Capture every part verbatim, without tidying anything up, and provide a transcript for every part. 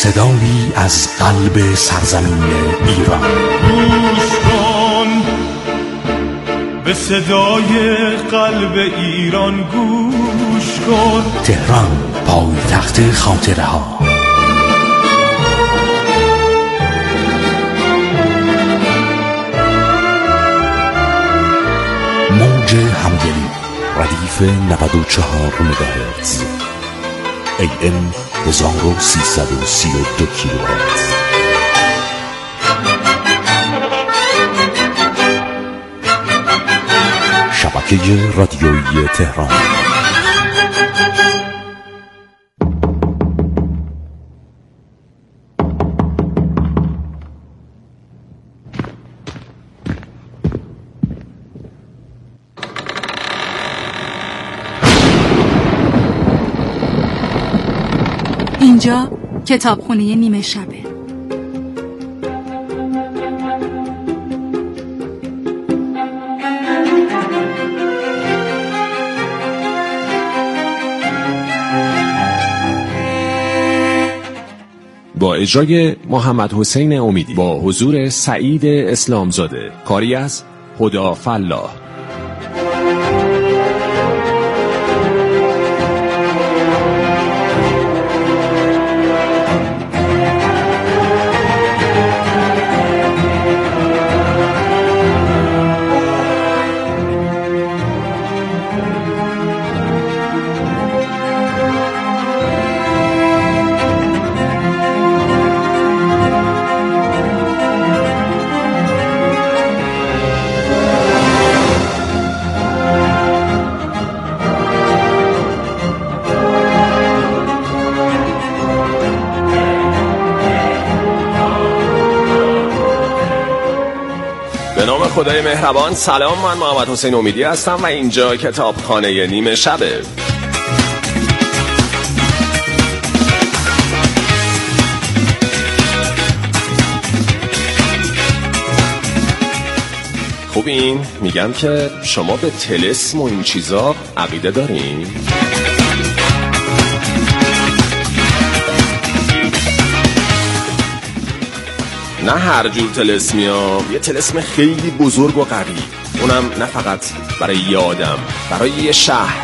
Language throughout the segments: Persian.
صدایی از قلب سرزمین ایران. گوش کن به صدای قلب ایران، گوش کن. تهران، پایتخت خاطره ها. موج همدلی، ردیف نود و چهار مگاهرتز، ای ام هزار و سیصد و سی و دو کیلوهرتز. شبکه رادیویی تهران. اینجا کتابخونه نیمه شبه. با اجرای محمد حسین امیدی، با حضور سعید اسلامزاده، کاری از هدا فلاح. به نام خدای مهربان. سلام، من محمد حسین امیدی هستم و اینجا کتابخانه نیمه شبه. خوبین؟ میگم که شما به طلسم و این چیزا عقیده دارین؟ نه هر جور طلسمی ها، یه طلسم خیلی بزرگ و قوی، اونم نه فقط برای یه آدم، برای یه شهر.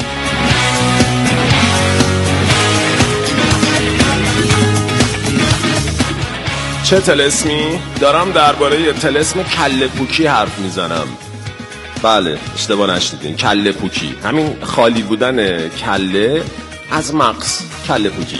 چه طلسمی؟ دارم درباره طلسم کله پوکی حرف میزنم. بله، اشتباه نشنیدین، کله پوکی، همین خالی بودن کله از مغز، کله پوکی.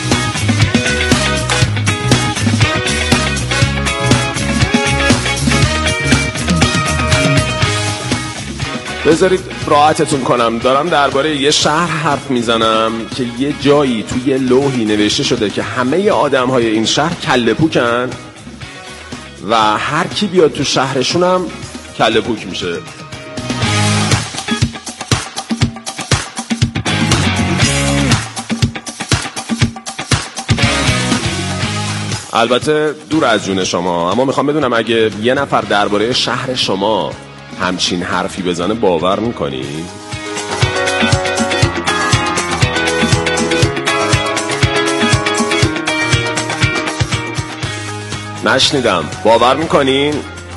بذارید راحتتون کنم، دارم درباره یه شهر حرف میزنم که یه جایی توی یه لوحی نوشته شده که همه آدم های این شهر کله پوکن و هر کی بیاد تو شهرشون هم کله پوک میشه. البته دور از جون شما، اما میخوام بدونم اگه یه نفر درباره شهر شما همچین حرفی بزنه باور میکنی؟ نشنیدم، باور میکنین؟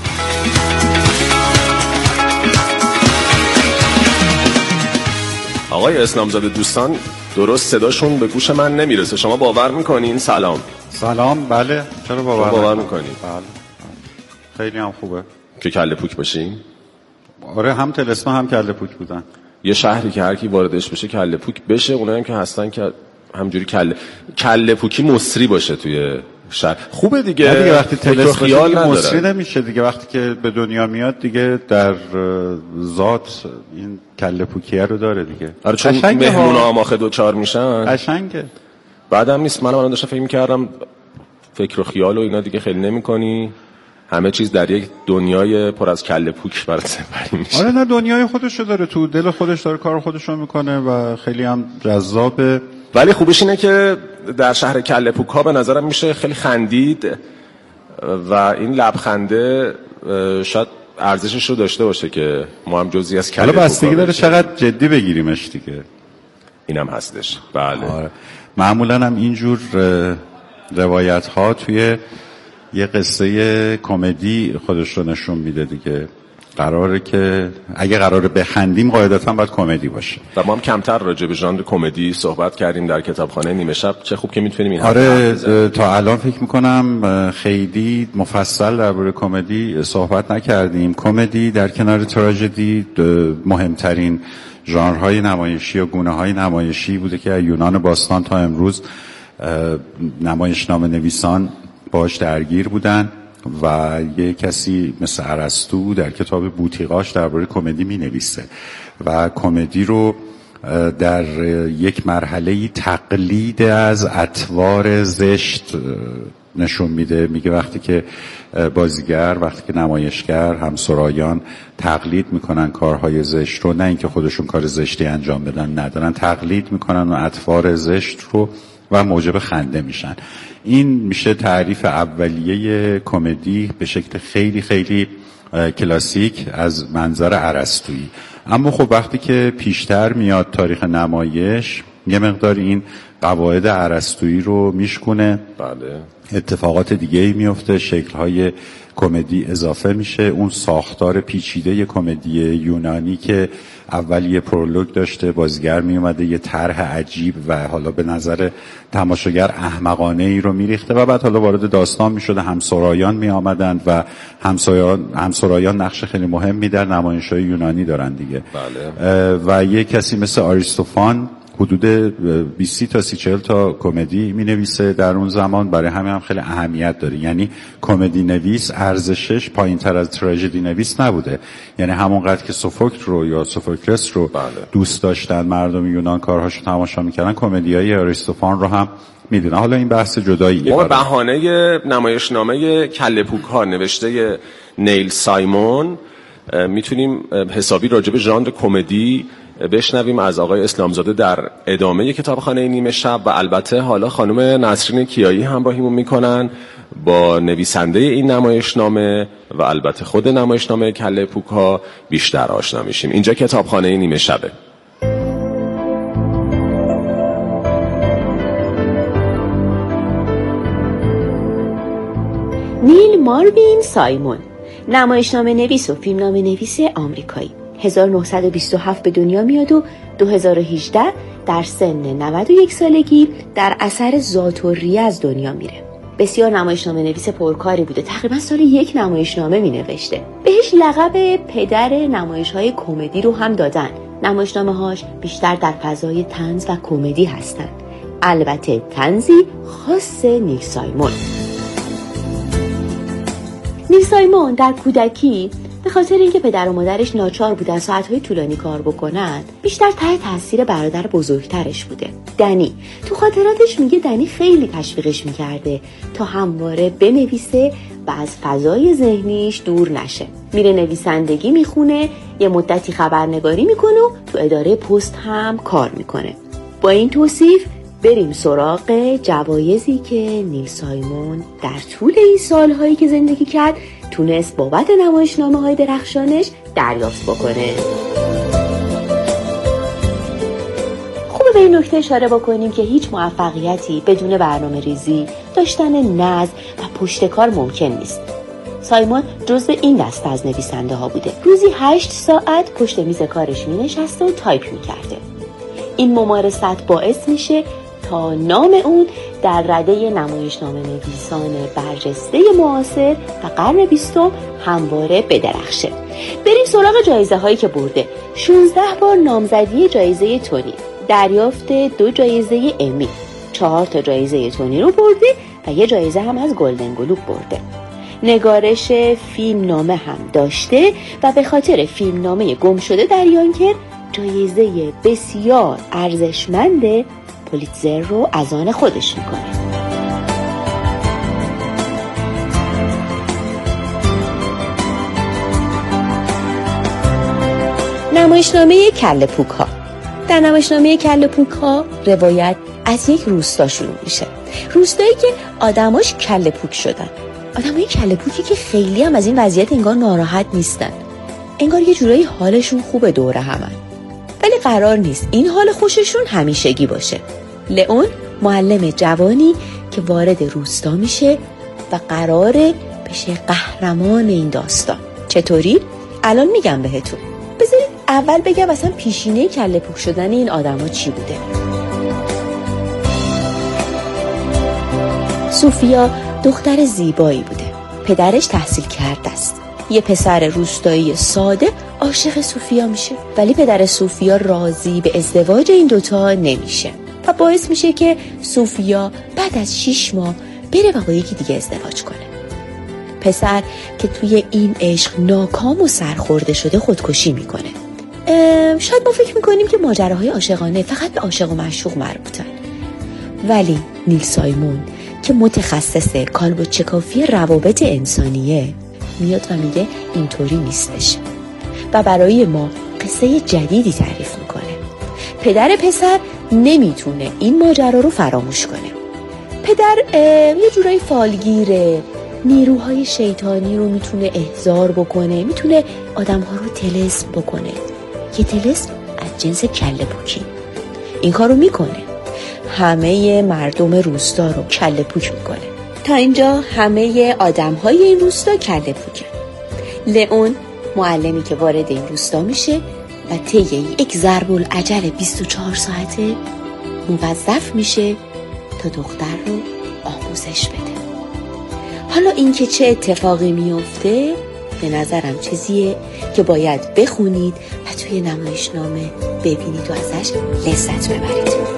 آقای اسلامزاده، دوستان درست صداشون به گوش من نمیرسه، شما باور میکنین؟ سلام. سلام. بله، چرا باور, باور میکنین؟ بله، خیلی هم خوبه که کله پوک باشین؟ آره، هم طلسم هم کله پوک بودن. یه شهری که هر کی واردش بشه کله پوک بشه، اونایی هم که هستن که همجوری کله کله پوکی مصری باشه توی شهر. خوبه دیگه. دیگه وقتی طلسم خیال دیگه نداره. مصری نمیشه دیگه، وقتی که به دنیا میاد دیگه در ذات این کله پوکیه رو داره دیگه. آره، چون مهمونا هم آخه دوچار میشن. قشنگه. بعدم نیست، من الان داشتم فکر می‌کردم فکر و خیال و اینا دیگه خیلی نمی‌کنی، همه چیز در یک دنیای پر از کله پوک برات سپری میشه. آره، نه، دنیای خودشو داره، تو دل خودش داره کار خودشو میکنه و خیلی هم جذابه. ولی خوبش اینه که در شهر کله پوک ها به نظرم میشه خیلی خندید و این لبخنده شاید ارزشش رو داشته باشه که ما هم جزئی از کله پوک. حالا بستگی داره چقدر جدی بگیریمش دیگه. اینم هستش. بله. آره. معمولا هم اینجور روایت ها توی یه قصه کمدی خودش رو نشون میده دیگه. قراره که اگه قراره بخندیم قاعدتا باید کمدی باشه و ما هم کمتر راجع به ژانر کمدی صحبت کردیم در کتابخانه نیمه شب. چه خوب که میتونیم این آره تا الان فکر میکنم خیلی مفصل درباره کمدی صحبت نکردیم. کمدی در کنار تراژدی مهمترین ژانرهای نمایشی و گونه‌های نمایشی بوده که از یونان باستان تا امروز نمایشنامه نویسان باش درگیر بودن و یه کسی مثل ارسطو در کتاب بوتیقاش درباره کمدی می‌نویسه و کمدی رو در یک مرحله تقلید از اطوار زشت نشون میده. میگه وقتی که بازیگر، وقتی که نمایشگر، همسرایان تقلید میکنن کارهای زشت رو، نه اینکه خودشون کار زشتی انجام بدن، ندارن تقلید میکنن و اطوار زشت رو و موجب خنده میشن. این میشه تعریف اولیه کمدی به شکل خیلی خیلی کلاسیک از منظر ارسطویی. اما خب وقتی که پیشتر میاد تاریخ نمایش یه مقدار این قواعد ارسطویی رو میشکونه. بله. اتفاقات دیگه ای میفته، شکل‌های کمدی اضافه میشه. اون ساختار پیچیده کمدی یونانی که اول یه پرولوگ داشته، بازیگر می اومده یه طرح عجیب و حالا به نظر تماشاگر احمقانه ای رو میریخته و بعد حالا وارد داستان میشده. همسرایان می آمدند و همسرایان همسرایان نقش خیلی مهمی در نمایش‌های یونانی دارن دیگه. بله. و یه کسی مثل آریستوفان حدود بیست تا سی چهل تا کمدی می نویسه در اون زمان. برای همین هم خیلی اهمیت داره. یعنی کمدی نویس ارزشش پایین تر از تراژدی نویس نبوده. یعنی همونقدر که سوفوکل رو یا سوفوکلس رو بله. دوست داشتن مردم یونان کارهاشو تماشا میکردن، کمدیای آریستوفان رو هم میدونن. حالا این بحث جداییه. ما بهانه نمایشنامه کله پوک ها نوشته نیل سایمون میتونیم حسابی راجع به ژانر کمدی بشنویم از آقای اسلامزاده در ادامه کتابخانه نیمه شب و البته حالا خانم نسرین کیایی همراهیمون میکنن با نویسنده این نمایشنامه و البته خود نمایشنامه کله پوک ها بیشتر آشنا میشیم. اینجا کتابخانه نیمه شبه. نیل ماروین سایمون، نمایشنامه نویس و فیلمنامه نویس آمریکایی، هزار و نهصد و بیست و هفت به دنیا میاد و دو هزار و هجده در سن نود و یک سالگی در اثر ذات‌الریه از دنیا میره. بسیار نمایشنامه نویس پرکاری بوده. تقریبا سال یک نمایشنامه می نوشته. بهش لقب پدر نمایش‌های کمدی رو هم دادن. نمایشنامه‌هاش بیشتر در فضای طنز و کمدی هستن. البته طنزی خاص نیل سایمون. نیل سایمون در کودکی به خاطر اینکه پدر و مادرش ناچار بودن ساعت‌های طولانی کار بکنن، بیشتر تحت تاثیر برادر بزرگترش بوده، دنی. تو خاطراتش میگه دنی خیلی تشویقش میکرده تا همواره بنویسه و از فضای ذهنیش دور نشه. میره نویسندگی میخونه، یه مدتی خبرنگاری میکنه و تو اداره پست هم کار میکنه. با این توصیف بریم سراغ جوایزی که نیل سایمون در طول این سالهایی که زندگی کرد تونست بابت نمایشنامه‌های درخشانش دریافت بکنه. خوبه به این نکته اشاره بکنیم که هیچ موفقیتی بدون برنامه ریزی، داشتن نظم و پشتکار ممکن نیست. سایمون جزو این دسته از نویسنده ها بوده. روزی هشت ساعت پشت میز کارش می نشسته و تایپ می کرده. این ممارست باعث میشه تا نام اون در رده نمایشنامه نویسان برجسته معاصر و قرن بیستم همواره بدرخشه. بریم سراغ جایزه هایی که برده. شانزده بار نامزدی جایزه تونی، دریافت دو جایزه امی، چهار تا جایزه تونی رو برده و یه جایزه هم از گلدن گلوب برده. نگارش فیلم نامه هم داشته و به خاطر فیلم نامه گم شده در یانکر جایزه بسیار ارزشمند پولیتزر رو از آن خودش میکنه. نمایشنامه کله پوک ها. در نمایشنامه کله پوک ها روایت از یک روستا شروع میشه. روستایی که آدماش کله پوک شدن. آدمای کله پوکی که خیلی هم از این وضعیت انگار ناراحت نیستن. انگار یه جورایی حالشون خوبه دوره همن. ولی قرار نیست این حال خوششون همیشگی باشه. لئون معلم جوانی که وارد روستا میشه و قراره بشه قهرمان این داستان. چطوری؟ الان میگم بهتون. بذارید اول بگم اصلا پیشینه کله پوک شدن این آدما چی بوده. سوفیا دختر زیبایی بوده. پدرش تحصیل کرده است. یه پسر روستایی ساده عاشق سوفیا میشه، ولی پدر سوفیا راضی به ازدواج این دوتا نمیشه و باعث میشه که سوفیا بعد از شیش ماه بره و با یکی دیگه ازدواج کنه. پسر که توی این عشق ناکام و سرخورده شده خودکشی میکنه. شاید ما فکر میکنیم که ماجراهای عاشقانه فقط به عاشق و معشوق مربوطن، ولی نیل سایمون که متخصص کالبوچکافی روابط انسانیه میاد و میگه اینطوری نیستش و برای ما قصه جدیدی تعریف میکنه. پدر پسر نمیتونه این ماجرا رو فراموش کنه. پدر یه جورایی فالگیره، نیروهای شیطانی رو میتونه احضار بکنه، میتونه آدمها رو طلسم بکنه. یه طلسم از جنس کله پوکی. این کار رو میکنه، همه مردم روستا رو کله پوک میکنه. تا اینجا همه آدمهای این روستا کله پوکن. لئون معلمی که وارد این روستا میشه و طی یک ضرب العجل بیست و چهار ساعته موظف میشه تا دختر رو آموزش بده. حالا این که چه اتفاقی میفته به نظرم چیزیه که باید بخونید و توی نمایشنامه ببینید و ازش لذت ببرید.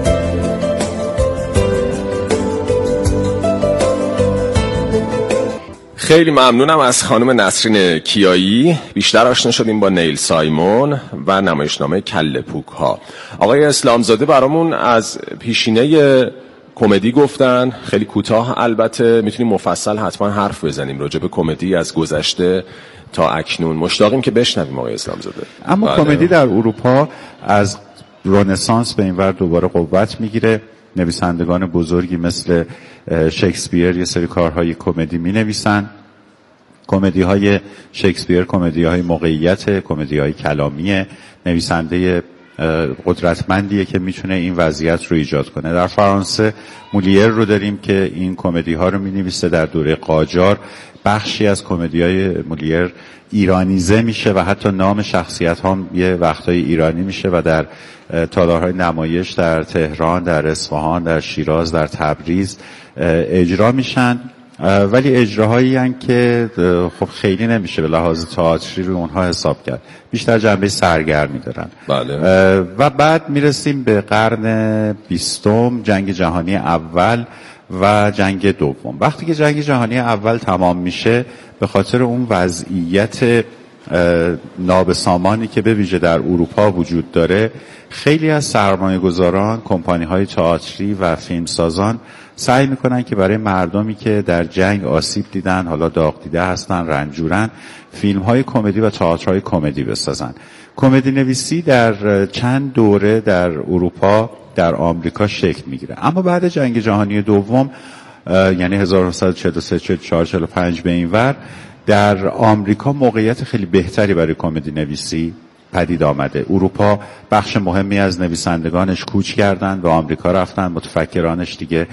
خیلی ممنونم از خانم نسرین کیایی. بیشتر آشنا شدیم با نیل سایمون و نمایشنامه کله پوک ها. آقای اسلامزاده برامون از پیشینه کمدی گفتن، خیلی کوتاه البته، میتونیم مفصل حتما حرف بزنیم راجع به کمدی از گذشته تا اکنون. مشتاقیم که بشنویم آقای اسلامزاده. اما بله. کمدی در اروپا از رنسانس به این ور دوباره قوت میگیره. نویسندگان بزرگی مثل شکسپیر یه سری کارهای کمدی می نویسن. کمدی های شکسپیر کمدی های موقعیت، کمدی های کلامیه. نویسنده قدرتمندیه که میتونه این وضعیت رو ایجاد کنه. در فرانسه مولیر رو داریم که این کمدی ها رو می نویسه در دوره قاجار. بخشی از کمدی های مولیر ایرانیزه میشه و حتی نام شخصیت ها یه وقتای ایرانی میشه و در تالارهای نمایش در تهران، در اصفهان، در شیراز، در تبریز اجرا میشن، ولی اجراهایی هستند که خب خیلی نمیشه به لحاظ تئاتری رو اونها حساب کرد، بیشتر جنبه سرگرمی دارن. بله. و بعد میرسیم به قرن بیستم، جنگ جهانی اول و جنگ دوم. وقتی که جنگ جهانی اول تمام میشه، به خاطر اون وضعیت نابسامانی که به ویژه در اروپا وجود داره، خیلی از سرمایه گذاران، کمپانی های تئاتری و فیلمسازان سعی میکنن که برای مردمی که در جنگ آسیب دیدن، حالا داغ دیده هستن، رنجورن، فیلم های کمدی و تئاترهای کمدی بسازن. کمدی نویسی در چند دوره در اروپا، در آمریکا شکل میگیره. اما بعد جنگ جهانی دوم، یعنی هزار و نهصد و چهل و سه چهل و چهار چهل و پنج به این ور، در آمریکا موقعیت خیلی بهتری برای کمدی نویسی پدید آمده. اروپا بخش مهمی از نویسندگانش کوچ کردن و آمریکا رفتن. متفکرانش دیگه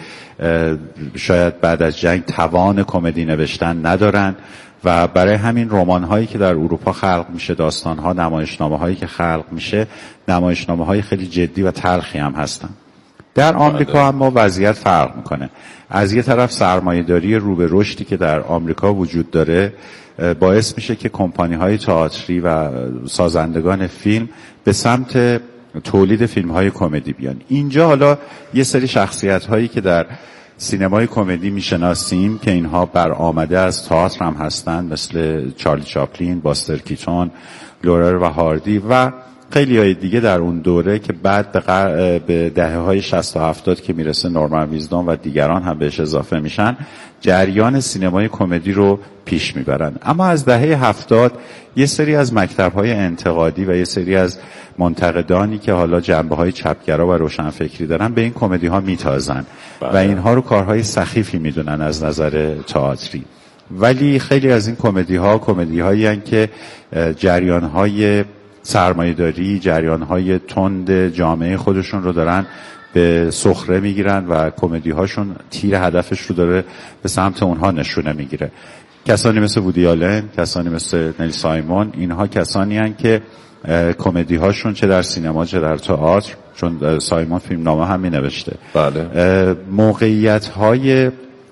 شاید بعد از جنگ توان کمدی نوشتن ندارن و برای همین رمان هایی که در اروپا خلق میشه، داستان ها، نمایشنامه هایی که خلق میشه، نمایشنامه های خیلی جدی و تلخی هم هستن. در آمریکا اما وضعیت فرق میکنه. از یه طرف سرمایه‌داری رو به رشدی که در آمریکا وجود داره باعث میشه که کمپانی‌های تئاتری و سازندگان فیلم به سمت تولید فیلم‌های کمدی بیان. اینجا حالا یه سری شخصیت‌هایی که در سینمای کمدی میشناسیم که اینها برآمده از تئاتر هم هستن، مثل چارلی چاپلین، باستر کیتون، لورر و هاردی و خیلی های دیگه در اون دوره که بعد به, قر... به دهه های شصت و هفتاد که میرسه نورمن ویزدون و دیگران هم بهش اضافه میشن، جریان سینمای کمدی رو پیش میبرن. اما از دهه هفتاد یه سری از مکتب‌های انتقادی و یه سری از منتقدانی که حالا جنبه‌های چپگرا و روشنفکری دارن به این کمدی ها میتازن و اینها رو کارهای سخیفی میدونن از نظر تئاتری. ولی خیلی از این کمدی ها کمدی هایی هستند که جریان های سرمایه‌داری، جریان‌های تند جامعه خودشون رو دارن به سخره میگیرن و کمدی هاشون تیر هدفش رو داره به سمت اونها نشونه میگیره. کسانی مثل وودی آلن، کسانی مثل نیل سایمون، اینها کسانی هستند که کمدی هاشون چه در سینما چه در تئاتر، چون سایمون فیلم نامه هم می نوشته، بله. موقعیت های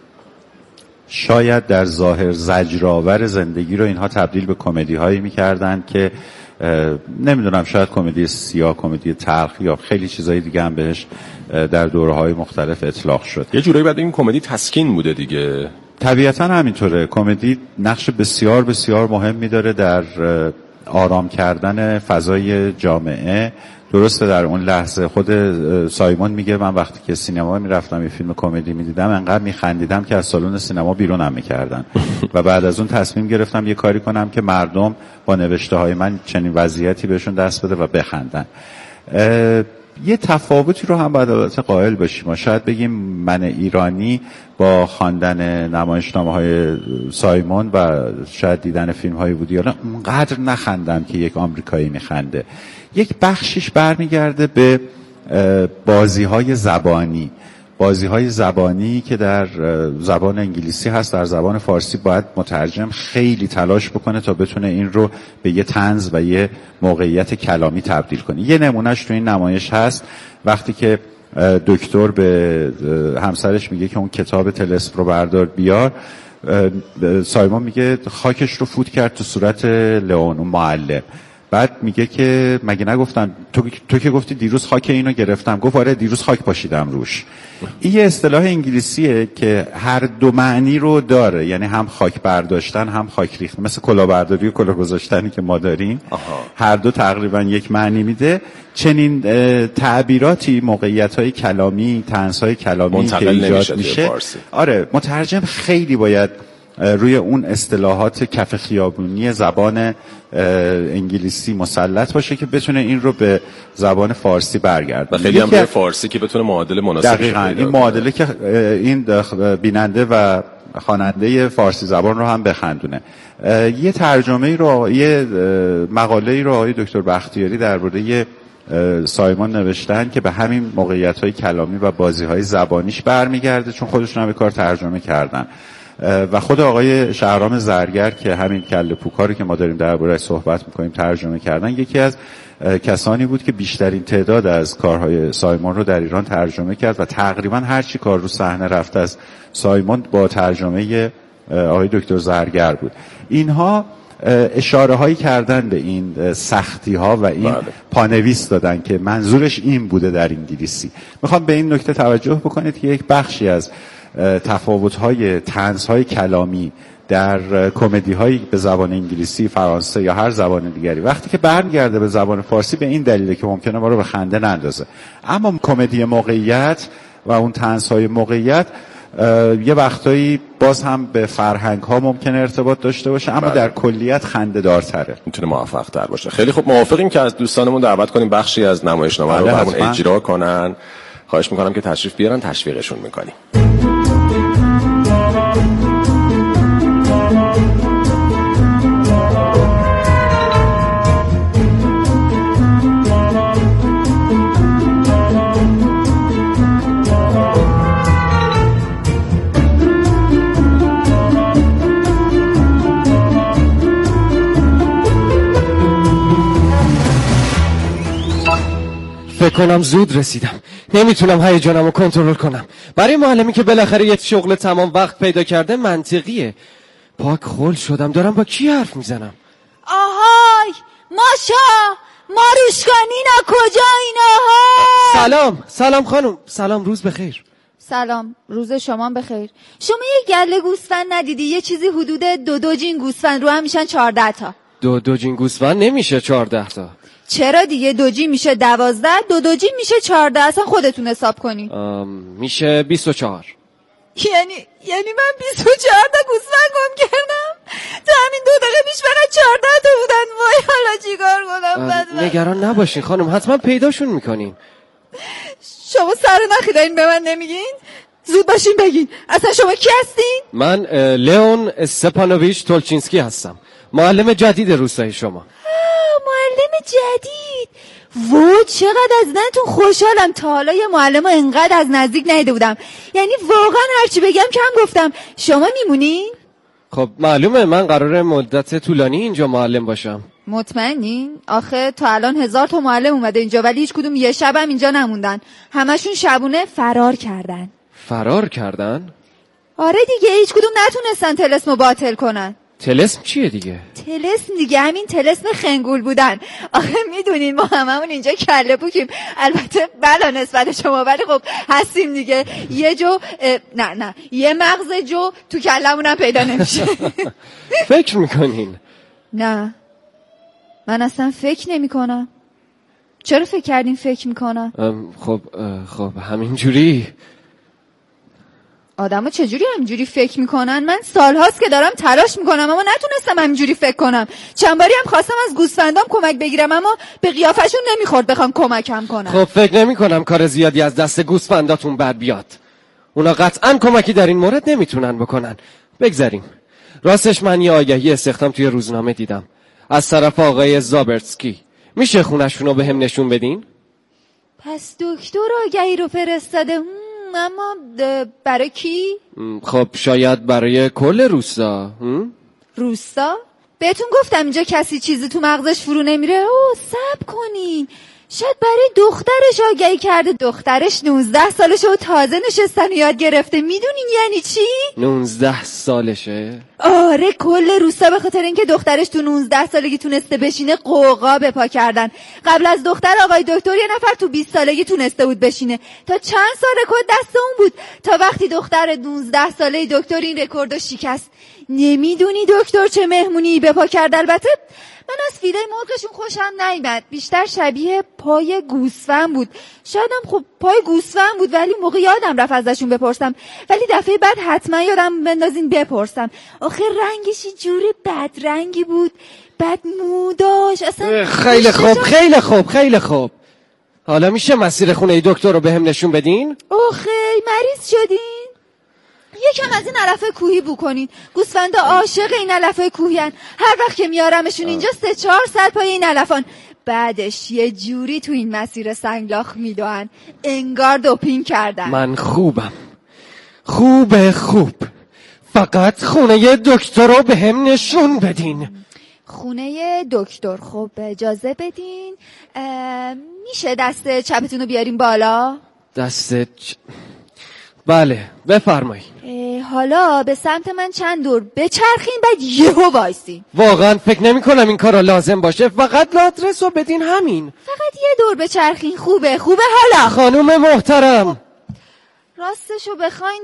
شاید در ظاهر زجرآور زندگی رو اینها تبدیل به کمدی هایی می کردن که نمیدونم شاید کمدی سیاه، کمدی تلخ یا خیلی چیزای دیگه هم بهش در دوره‌های مختلف اطلاق شد. یه جورایی بعد این کمدی تسکین بوده دیگه. طبیعتاً همینطوره. کمدی نقش بسیار بسیار مهمی داره در آرام کردن فضای جامعه. درسته در اون لحظه خود سایمون میگه من وقتی که سینما میرفتم یه فیلم کمدی میدیدم انقدر میخندیدم که از سالن سینما بیرونم میکردن و بعد از اون تصمیم گرفتم یه کاری کنم که مردم با نوشته های من چنین وضعیتی بهشون دست بده و بخندن. یه تفاوتی رو هم باید البته قائل باشیم. ما شاید بگیم من ایرانی با خواندن نمایشنامه های سایمون و شاید دیدن فیلم های وودی آلن اونقدر نخندم که یک آمریکایی میخنده. یک بخشش برمیگرده به بازی های زبانی بازی های زبانی که در زبان انگلیسی هست، در زبان فارسی باید مترجم خیلی تلاش بکنه تا بتونه این رو به یه طنز و یه موقعیت کلامی تبدیل کنه. یه نمونهش تو این نمایش هست وقتی که دکتر به همسرش میگه که اون کتاب طلسم رو بردار بیار، سایمون میگه خاکش رو فوت کرد تو صورت لئون اون معلم. بعد میگه که مگه نگفتم تو, تو که گفتی دیروز خاک اینو گرفتم. گفت آره دیروز خاک پاشیدم روش. این یه اصطلاح انگلیسیه که هر دو معنی رو داره، یعنی هم خاک برداشتن هم خاک ریختن، مثل کلاهبرداری و کلاه گذاشتنی که ما داریم. آها. هر دو تقریبا یک معنی میده. چنین تعبیراتی، موقعیت‌های کلامی، طنزهای کلامی که ایجاد میشه، آره مترجم خیلی باید روی اون اصطلاحات کف خیابونی زبان انگلیسی مسلط باشه که بتونه این رو به زبان فارسی برگردونه. و خیلی هم به فارسی که بتونه معادل مناسبی دقیقاً این معادله که این بیننده و خواننده فارسی زبان رو هم بخندونه. یه ترجمه رو، یه مقاله رو آقای دکتر بختیاری درباره سایمون نوشتن که به همین موقعیت‌های کلامی و بازی‌های زبانیش برمیگرده، چون خودشون هم به کار ترجمه کردن. و خود آقای شهرام زرگر که همین کله پوکاری که ما داریم درباره‌اش صحبت می‌کنیم ترجمه کردن، یکی از کسانی بود که بیشترین تعداد از کارهای سایمون رو در ایران ترجمه کرد و تقریبا هر چی کار رو صحنه رفت از سایمون با ترجمه آقای دکتر زرگر بود. اینها اشاره هایی کردن به این سختی ها و این بله. پانویس دادن که منظورش این بوده در انگلیسی. میخوام به این نکته توجه بکنید که یک بخشی از تفاوت‌های طنزهای کلامی در کمدی‌های به زبان انگلیسی، فرانسه یا هر زبان دیگری وقتی که برمیگرده به زبان فارسی به این دلیله که ممکنه ما رو به خنده نندازه. اما کمدی موقعیت و اون طنزهای موقعیت یه وقتایی باز هم به فرهنگ‌ها ممکنه ارتباط داشته باشه، اما بله. در کلیت خنده‌دارتره، میتونه موفق‌تر باشه. خیلی خوب، موافقیم که از دوستانمون دعوت کنیم بخشی از نمایشنامه رو برامون اجرا کنن. خواهش میکنم که تشریف بیارن، تشویقشون میکنیم. فکر کنم زود رسیدم. نمیتونم هیجانمو کنترل کنم. برای معلمی که بالاخره یه شغل تمام وقت پیدا کرده منطقیه. پاک خل شدم، دارم با کی حرف میزنم؟ آهای ماشا ماروشکانینا کجا این آهای؟ سلام سلام خانم. سلام، روز بخیر. سلام، روز شما بخیر. شما یه گله گوسفند ندیدی؟ یه چیزی حدود دو دو جین گوسفند رو هم میشن چارده تا. دو دو جین گوسفند نمیشه چارده تا. چرا دیگه؟ دو جی میشه دوازده، دو دو جی میشه چارده. اصلا خودتون حساب کنین. میشه بیست و چهار. یعنی یعنی من بیست و چهار تا گوسفند گم کردم؟ تا همین دو دقیقه پیش فقط چارده تا بودن. وای حالا چیکار کنم؟ بدبخت. نگران نباشین خانم، حتما پیداشون میکنین. شما سر نخی دارین به من نمیگین؟ زود باشین بگین. اصلا شما کی هستین؟ من لئون استپانوویچ تولچینسکی هستم، معلم جدید روستای شما. معلم جدید؟ وای چقدر از دیدنتون خوشحالم. تا حالا یه معلم رو انقدر از نزدیک ندیده بودم. یعنی واقعا هرچی بگم کم گفتم. شما میمونین؟ خب معلومه من قراره مدت طولانی اینجا معلم باشم. مطمئنین؟ آخه تا الان هزار تا معلم اومده اینجا ولی هیچ کدوم یه شب هم اینجا نموندن. همشون شبونه فرار کردن. فرار کردن؟ آره دیگه، هیچ کدوم نتونستن طلسم رو باطل کنن. طلسم چیه دیگه؟ طلسم دیگه همین طلسم خنگول بودن. آخه میدونین ما هممون اینجا کله پوکیم. البته بلا نسبت شما ولی خب هستیم دیگه. یه جو نه نه یه مغز جو تو کلمون هم پیدا نمیشه. فکر میکنین؟ نه من اصلا فکر نمی کنم. چرا فکر کردین فکر میکنم؟ خب خب همینجوری. آدم‌ها چجوری همینجوری فکر میکنن؟ من سالهاست که دارم تلاش میکنم اما نتونستم همینجوری فکر کنم. چند باری هم خواستم از گوسفندام کمک بگیرم اما به قیافشون نمیخورد بخوام کمکم کنم. خب فکر نمیکنم کار زیادی از دست گوسفنداتون بر بیاد. اونا قطعا کمکی در این مورد نمیتونن بکنن. بگذاریم. راستش من یه آگهی استخدام توی روزنامه دیدم از طرف آقای زابرتسکی. میشه خونشونو به هم نشون بدین؟ پس دکتر آگهی رو فرستاده. اما برای کی؟ خب شاید برای کل روستا. روستا؟ بهتون گفتم اینجا کسی چیزی تو مغزش فرو نمیره. اوه صبر کنین. شاید برای دخترش آگهی کرده. دخترش نوزده سالشه و تازه نشستن و یاد گرفته. میدونین یعنی چی؟ نوزده سالشه؟ آره کل روستا به خاطر اینکه دخترش تو نوزده سالگی تونسته بشینه قوقا به پا کردن. قبل از دختر آقای دکتر یه نفر تو بیست سالگی تونسته بود بشینه. تا چند سال رکورد دست اون بود تا وقتی دختر نوزده ساله دکتر این رکوردو شکست. نمیدونی دکتر چه مهمونی به پا کرد؟ البته من از فیله مرغشون خوشم نیامد. بیشتر شبیه پای گوسفند بود. شاید هم خب پای گوسفند بود ولی موقع یادم رفت ازشون بپرسم. ولی دفعه بعد حتما یادم بندازین بپرسم. آخه رنگش جوری بد رنگی بود. بد مو داشت اصلا. خیلی خوب خیلی خوب خیلی خوب. حالا میشه مسیر خونه دکتر رو به هم نشون بدین؟ آخه مریض شدین؟ یکم از این علفه کوهی بو کنین. گوسفندا عاشق این علفه کوهیان. هر وقت که میارمشون اینجا سه چهار سر پای این علفان. بعدش یه جوری تو این مسیر سنگلاخ میدوئن انگار دوپینگ کردن. من خوبم. خوبه خوب. فقط خونه دکتر رو به هم نشون بدین. خونه دکتر. خب اجازه بدین. میشه دست چپتون رو بیاریم بالا؟ دست چ... بله بفرمایید. حالا به سمت من چند دور بچرخین بعد یهو وایسین. واقعا فکر نمی کنم این کارا لازم باشه. فقط آدرس رو بدین همین. فقط یه دور بچرخین. خوبه خوبه. حالا خانوم محترم راستشو بخواین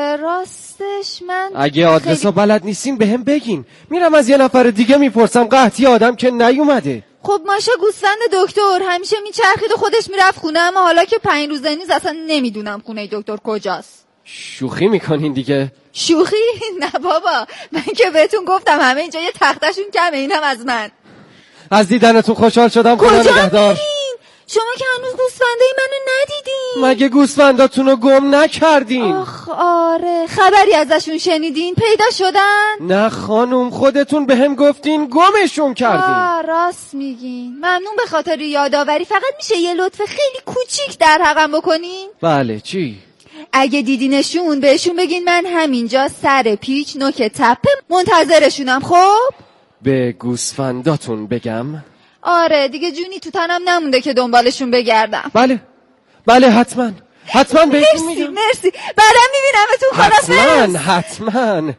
راستش من اگه آدرس رو بلد نیستین به هم بگین. میرم از یه نفر دیگه میپرسم. قحطی آدم که نیومده. خب ماشا گوسفند دکتر همیشه میچرخید و خودش میرفت خونه اما حالا که پنج روزه نیست اصلا نمیدونم خونه دکتر کجاست. شوخی میکنین دیگه؟ شوخی؟ نه بابا من که بهتون گفتم همه اینجا یه تختشون کمه. اینم از من. از دیدنتون خوشحال شدم. کجا نگهدار. شما که هنوز گوسفندای منو ندیدین. مگه گوسفنداتون رو گم نکردین؟ آخ آره. خبری ازشون شنیدین؟ پیدا شدن؟ نه خانوم خودتون به هم گفتین گمشون کردین. آه راست میگین. ممنون به خاطر یادآوری. فقط میشه یه لطف خیلی کوچیک در حقم بکنین؟ بله چی؟ اگه دیدینشون بهشون بگین من همینجا سر پیچ نوک تپه منتظرشونم. خب به گوسفنداتون بگم؟ آره دیگه جونی تو تنم نمونده که دنبالشون بگردم. بله بله حتما حتما بهتون مرسی میگم. مرسی بعدم میبینمتون. حتما حتما.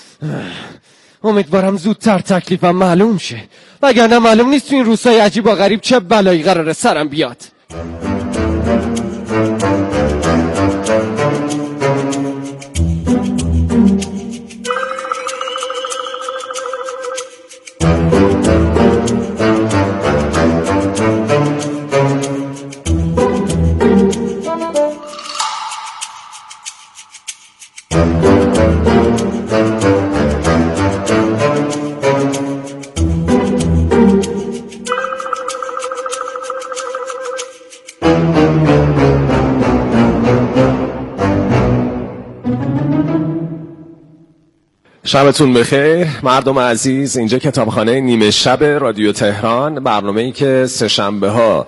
امیدوارم زودتر تکلیفم معلوم شه وگرنه معلوم نیست تو این روزهای عجیب و غریب چه بلایی قراره سرم بیاد. شبتون بخیر مردم عزیز. اینجا کتابخانه نیمه شب رادیو تهران، برنامه‌ای که سه شنبه ها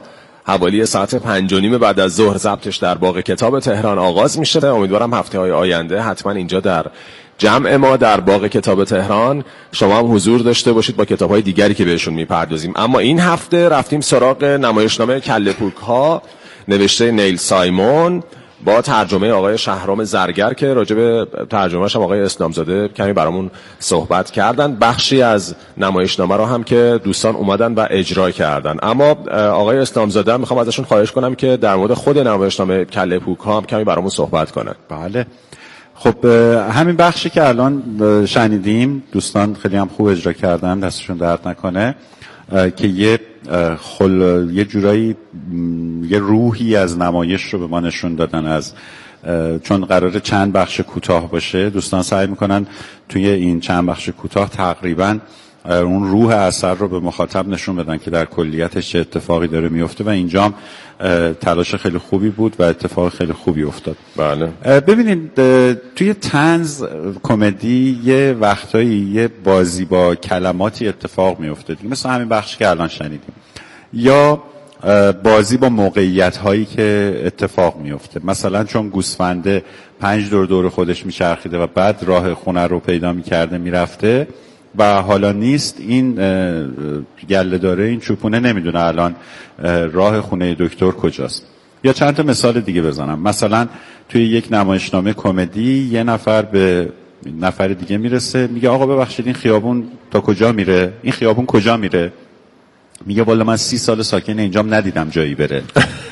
حوالی ساعت پنج و نیم بعد از ظهر ضبطش در باغ کتاب تهران آغاز میشه. امیدوارم هفته های آینده حتما اینجا در جمع ما در باغ کتاب تهران شما هم حضور داشته باشید با کتاب‌های دیگری که بهشون میپردازیم. اما این هفته رفتیم سراغ نمایشنامه کله پوک ها نوشته نیل سایمون با ترجمه آقای شهرام زرگر که راجع به ترجمه‌اش هم آقای اسلامزاده کمی برامون صحبت کردن. بخشی از نمایشنامه رو هم که دوستان اومدن و اجرا کردن. اما آقای اسلامزاده میخوام ازشون خواهش کنم که در مورد خود نمایشنامه کله پوک ها هم کمی برامون صحبت کنن. بله. خب همین بخشی که الان شنیدیم دوستان خیلی هم خوب اجرا کردن، دستشون درد نکنه، که یه خل... یه جورایی یه روحی از نمایش رو به ما نشون دادن. از چون قراره چند بخش کوتاه باشه، دوستان سعی میکنن توی این چند بخش کوتاه تقریباً اون روح اثر رو به مخاطب نشون بدن که در کلیتش چه اتفاقی داره میفته و اینجام تلاش خیلی خوبی بود و اتفاق خیلی خوبی افتاد. بله. ببینید توی طنز کمدی یه وقتایی یه بازی با کلماتی اتفاق میفته دیگه، مثل همین بخشی که الان شنیدیم، یا بازی با موقعیت هایی که اتفاق میفته. مثلا چون گوسفنده پنج دور دور خودش میچرخیده و بعد راه خونه رو پیدا میکرده میرفته و حالا نیست، این گله داره، این چوپونه نمیدونه الان راه خونه دکتر کجاست. یا چند تا مثال دیگه بزنم. مثلا توی یک نمایشنامه کمدی یه نفر به نفر دیگه میرسه میگه آقا ببخشید این خیابون تا کجا میره؟ این خیابون کجا میره؟ میگه والا من سی سال ساکن اینجام ندیدم جایی بره.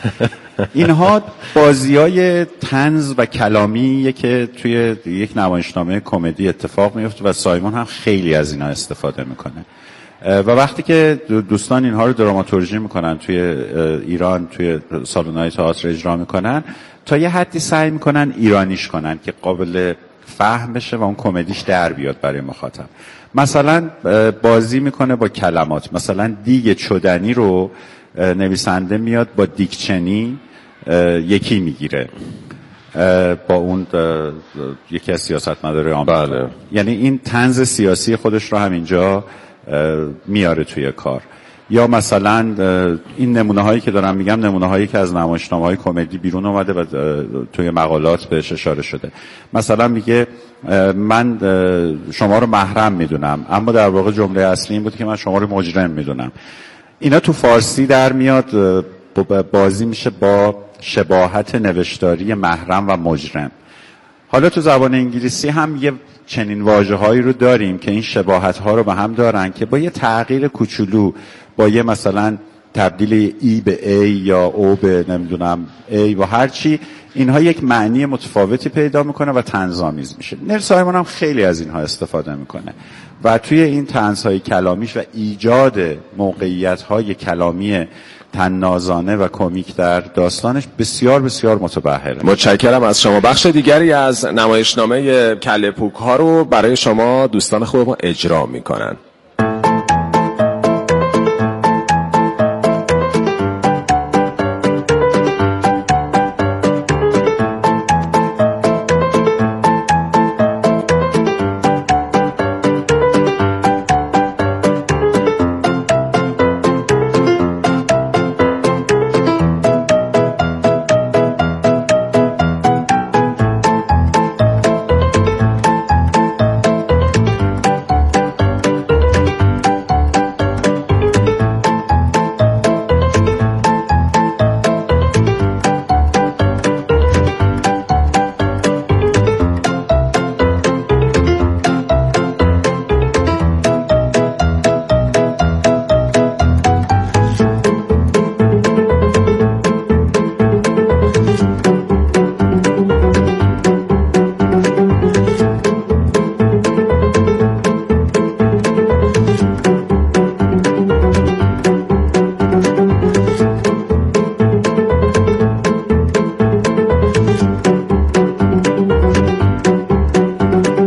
اینها بازیای طنز و کلامیه که توی یک نمایشنامه کمدی اتفاق میفته و سایمون هم خیلی از اینا استفاده میکنه. و وقتی که دوستان اینها رو دراماتورژی میکنن توی ایران، توی سالن‌های تئاتر اجرا میکنن، تا یه حدی سعی میکنن ایرانیش کنن که قابل فهم بشه و اون کمدیش در بیاد برای مخاطب. مثلا بازی میکنه با کلمات. مثلا دیگ چدنی رو نویسنده میاد با دیکچنی یکی میگیره با اون یکی از سیاستمدارای آمریکا. بله. یعنی این طنز سیاسی خودش رو هم اینجا میاره توی کار. یا مثلا این نمونه هایی که دارم میگم نمونه هایی که از نمایشنامه های کمدی بیرون اومده و توی مقالات بهش اشاره شده. مثلا میگه من شما رو محرم میدونم، اما در واقع جمله اصلی این بود که من شما رو مجرم میدونم. اینا تو فارسی در میاد، بازی میشه با شباهت نوشتاری محرم و مجرم. حالا تو زبان انگلیسی هم یه چنین واژه‌هایی رو داریم که این شباهت‌ها رو به هم دارن که با یه تغییر کوچولو، با یه مثلا تبدیل ای به ای یا او به نمیدونم ای و هر چی، اینها یک معنی متفاوتی پیدا میکنه و طنزآمیز میشه. نیل سایمون هم خیلی از اینها استفاده میکنه و توی این طنزهای کلامیش و ایجاد موقعیت‌های کلامی طنازانه و کمیک در داستانش بسیار بسیار متبحره. متشکرم از شما. بخش دیگری از نمایشنامه کله پوک ها رو برای شما دوستان خوب ما اجرا میکنن.